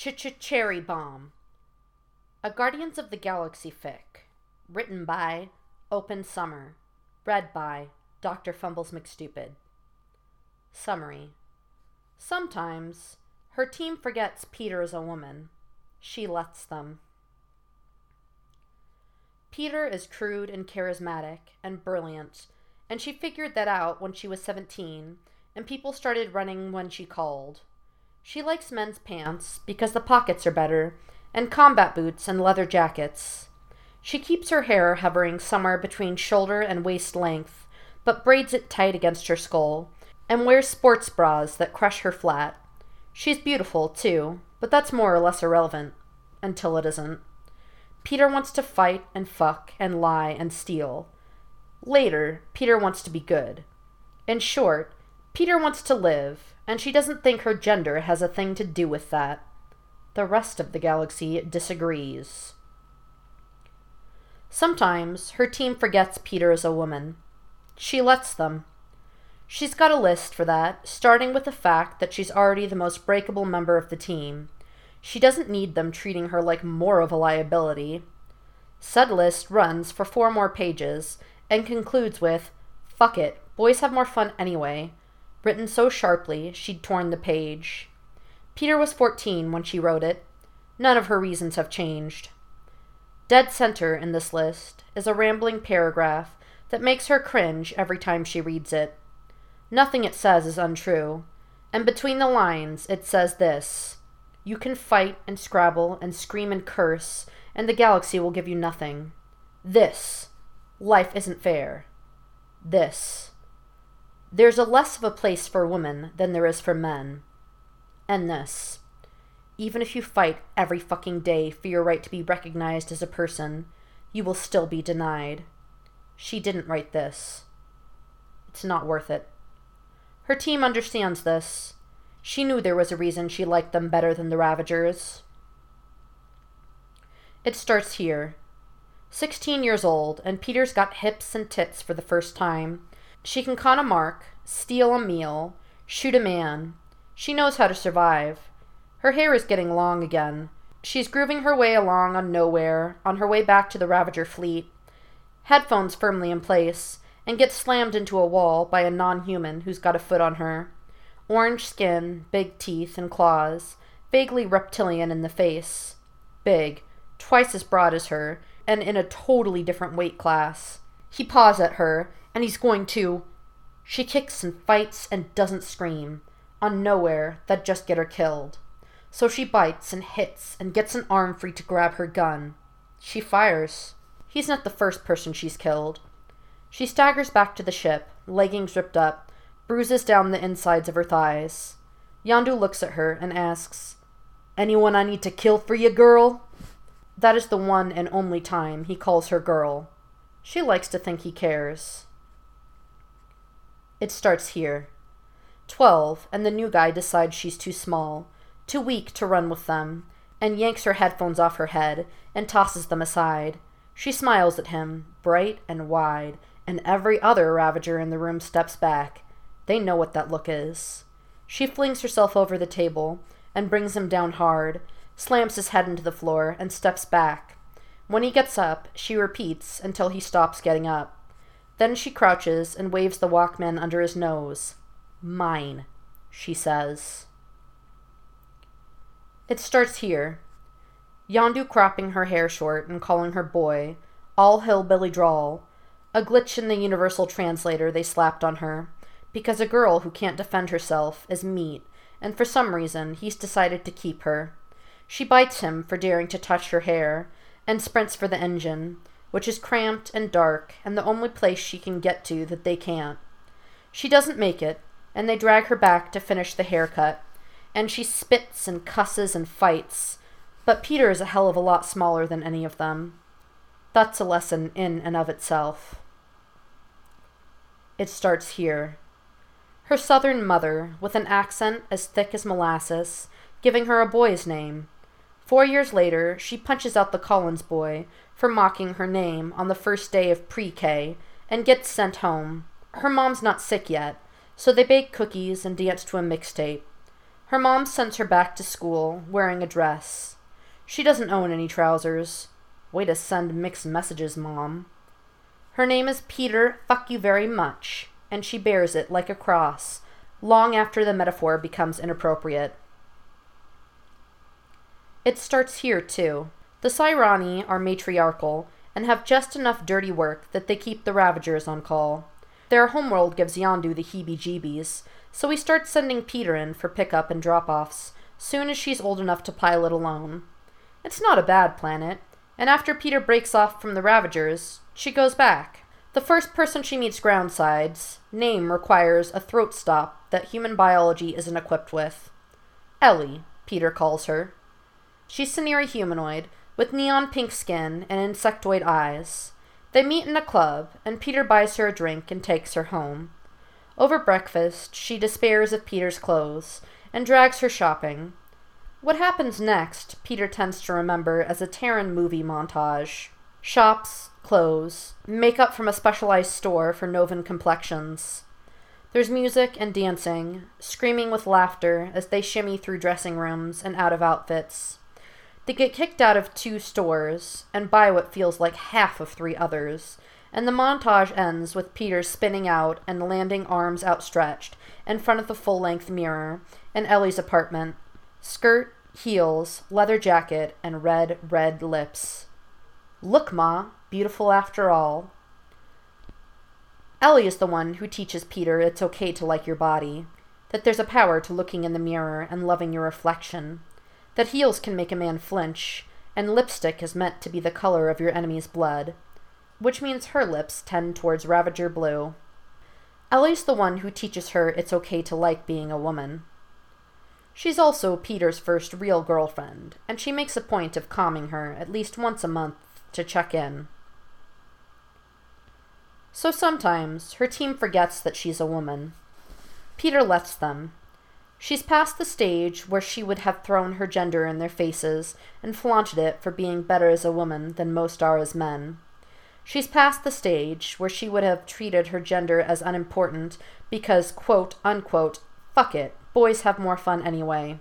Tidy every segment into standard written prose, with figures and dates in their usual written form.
Cherry Bomb. A Guardians of the Galaxy fic. Written by Open Summer. Read by Dr. Fumbles McStupid. Summary. Sometimes her team forgets Peter is a woman. She lets them. Peter is crude and charismatic and brilliant, and she figured that out when she was 17, and people started running when she called. She likes men's pants because the pockets are better, and combat boots and leather jackets. She keeps her hair hovering somewhere between shoulder and waist length, but braids it tight against her skull, and wears sports bras that crush her flat. She's beautiful, too, but that's more or less irrelevant. Until it isn't. Peter wants to fight and fuck and lie and steal. Later, Peter wants to be good. In short, Peter wants to live, and she doesn't think her gender has a thing to do with that. The rest of the galaxy disagrees. Sometimes her team forgets Peter is a woman. She lets them. She's got a list for that, starting with the fact that she's already the most breakable member of the team. She doesn't need them treating her like more of a liability. Said list runs for 4 more pages and concludes with, "Fuck it, boys have more fun anyway," written so sharply she'd torn the page. Peter was 14 when she wrote it. None of her reasons have changed. Dead center in this list is a rambling paragraph that makes her cringe every time she reads it. Nothing it says is untrue, and between the lines it says this: you can fight and scrabble and scream and curse, and the galaxy will give you nothing. This: life isn't fair. This: there's a less of a place for women than there is for men. And this: even if you fight every fucking day for your right to be recognized as a person, you will still be denied. She didn't write this. It's not worth it. Her team understands this. She knew there was a reason she liked them better than the Ravagers. It starts here. 16 years old, and Peter's got hips and tits for the first time. She can con a mark, steal a meal, shoot a man. She knows how to survive. Her hair is getting long again. She's grooving her way along on nowhere, on her way back to the Ravager fleet. Headphones firmly in place, and gets slammed into a wall by a non-human who's got a foot on her. Orange skin, big teeth and claws, vaguely reptilian in the face. Big, twice as broad as her, and in a totally different weight class. He paws at her, and he's going to... She kicks and fights and doesn't scream. On nowhere, that'd just get her killed. So she bites and hits and gets an arm free to grab her gun. She fires. He's not the first person she's killed. She staggers back to the ship, leggings ripped up, bruises down the insides of her thighs. Yondu looks at her and asks, "Anyone I need to kill for you, girl?" That is the one and only time he calls her girl. She likes to think he cares. It starts here. 12, and the new guy decides she's too small, too weak to run with them, and yanks her headphones off her head and tosses them aside. She smiles at him, bright and wide, and every other Ravager in the room steps back. They know what that look is. She flings herself over the table and brings him down hard, slams his head into the floor, and steps back. When he gets up, she repeats until he stops getting up. Then she crouches and waves the Walkman under his nose. "Mine," she says. It starts here. Yondu cropping her hair short and calling her boy, all hillbilly drawl, a glitch in the universal translator they slapped on her, because a girl who can't defend herself is meat, and for some reason he's decided to keep her. She bites him for daring to touch her hair, and sprints for the engine, which is cramped and dark, and the only place she can get to that they can't. She doesn't make it, and they drag her back to finish the haircut, and she spits and cusses and fights, but Peter is a hell of a lot smaller than any of them. That's a lesson in and of itself. It starts here. Her southern mother, with an accent as thick as molasses, giving her a boy's name. 4 years later, she punches out the Collins boy for mocking her name on the first day of pre-K and gets sent home. Her mom's not sick yet, so they bake cookies and dance to a mixtape. Her mom sends her back to school, wearing a dress. She doesn't own any trousers. Way to send mixed messages, Mom. Her name is Peter Fuck You Very Much, and she bears it like a cross, long after the metaphor becomes inappropriate. It starts here, too. The Sirani are matriarchal, and have just enough dirty work that they keep the Ravagers on call. Their homeworld gives Yondu the heebie-jeebies, so we start sending Peter in for pickup and drop-offs, soon as she's old enough to pilot alone. It's not a bad planet, and after Peter breaks off from the Ravagers, she goes back. The first person she meets groundsides, name requires a throat stop that human biology isn't equipped with. Ellie, Peter calls her. She's Seniri humanoid, with neon pink skin and insectoid eyes. They meet in a club, and Peter buys her a drink and takes her home. Over breakfast, she despairs of Peter's clothes, and drags her shopping. What happens next, Peter tends to remember as a Terran movie montage. Shops, clothes, makeup from a specialized store for Novan complexions. There's music and dancing, screaming with laughter as they shimmy through dressing rooms and out of outfits. They get kicked out of 2 stores, and buy what feels like half of 3 others, and the montage ends with Peter spinning out and landing arms outstretched in front of the full-length mirror in Ellie's apartment. Skirt, heels, leather jacket, and red, red lips. Look, Ma, beautiful after all. Ellie is the one who teaches Peter it's okay to like your body, that there's a power to looking in the mirror and loving your reflection, that heels can make a man flinch, and lipstick is meant to be the color of your enemy's blood, which means her lips tend towards Ravager blue. Ellie's the one who teaches her it's okay to like being a woman. She's also Peter's first real girlfriend, and she makes a point of calming her at least once a month to check in. So sometimes her team forgets that she's a woman. Peter lets them. She's past the stage where she would have thrown her gender in their faces and flaunted it for being better as a woman than most are as men. She's past the stage where she would have treated her gender as unimportant because, quote, unquote, fuck it, boys have more fun anyway.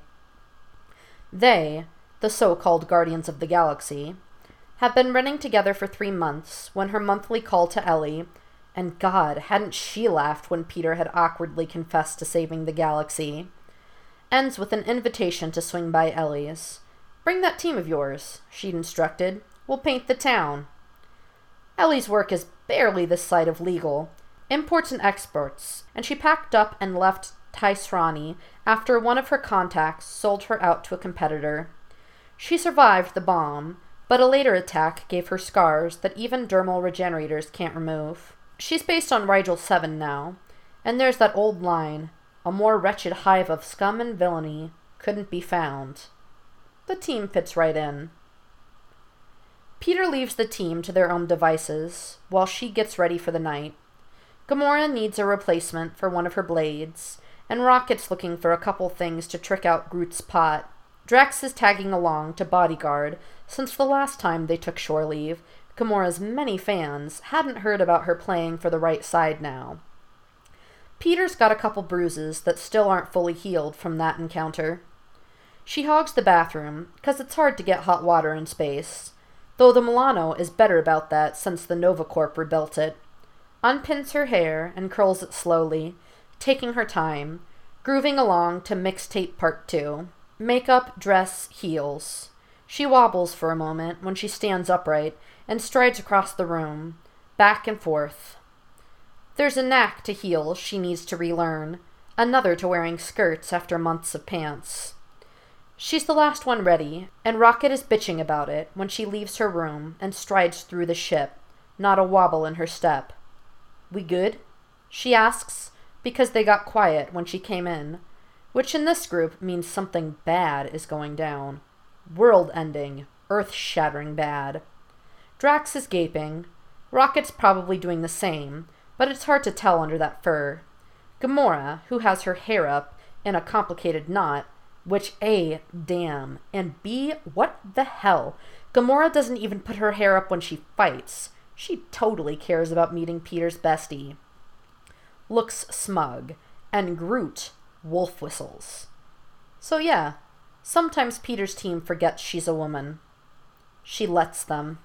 They, the so-called Guardians of the Galaxy, have been running together for 3 months when her monthly call to Ellie, and God, hadn't she laughed when Peter had awkwardly confessed to saving the galaxy, ends with an invitation to swing by Ellie's. Bring that team of yours, she'd instructed. We'll paint the town. Ellie's work is barely this side of legal, imports and exports, and she packed up and left Taisrani after one of her contacts sold her out to a competitor. She survived the bomb, but a later attack gave her scars that even dermal regenerators can't remove. She's based on Rigel 7 now, and there's that old line, a more wretched hive of scum and villainy couldn't be found. The team fits right in. Peter leaves the team to their own devices, while she gets ready for the night. Gamora needs a replacement for one of her blades, and Rocket's looking for a couple things to trick out Groot's pot. Drax is tagging along to bodyguard, since the last time they took shore leave, Gamora's many fans hadn't heard about her playing for the right side now. Peter's got a couple bruises that still aren't fully healed from that encounter. She hogs the bathroom, 'cause it's hard to get hot water in space, though the Milano is better about that since the Nova Corp rebuilt it. Unpins her hair and curls it slowly, taking her time, grooving along to Mixtape Part 2. Makeup, dress, heels. She wobbles for a moment when she stands upright and strides across the room, back and forth. There's a knack to heels she needs to relearn, another to wearing skirts after months of pants. She's the last one ready, and Rocket is bitching about it when she leaves her room and strides through the ship, not a wobble in her step. "We good?" she asks, because they got quiet when she came in, which in this group means something bad is going down. World-ending, earth-shattering bad. Drax is gaping. Rocket's probably doing the same, but it's hard to tell under that fur. Gamora, who has her hair up in a complicated knot, which A, damn, and B, what the hell? Gamora doesn't even put her hair up when she fights. She totally cares about meeting Peter's bestie. Looks smug, and Groot wolf whistles. So yeah, sometimes Peter's team forgets she's a woman. She lets them.